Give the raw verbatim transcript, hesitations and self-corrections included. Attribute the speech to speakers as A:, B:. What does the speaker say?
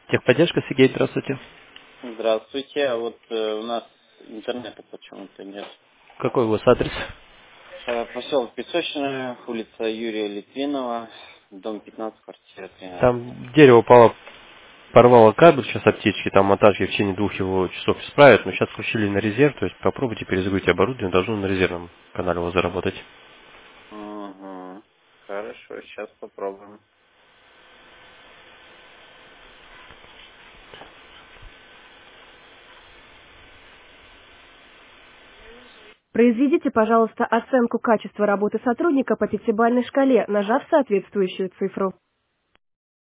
A: Техподдержка, Сергей, здравствуйте.
B: Здравствуйте. А вот э, у нас интернета почему-то нет.
A: Какой у вас адрес?
B: Э, Поселок Песочная, улица Юрия Литвинова, дом пятнадцать, квартира тринадцать.
A: Там дерево упало, порвало кабель сейчас от птички, там монтажки в течение двух его часов исправят, но сейчас включили на резерв, то есть попробуйте перезагрузить оборудование, должно на резервном канале у вас заработать.
B: Угу. Хорошо, сейчас попробуем.
C: Произведите, пожалуйста, оценку качества работы сотрудника по пятибалльной шкале, нажав соответствующую цифру.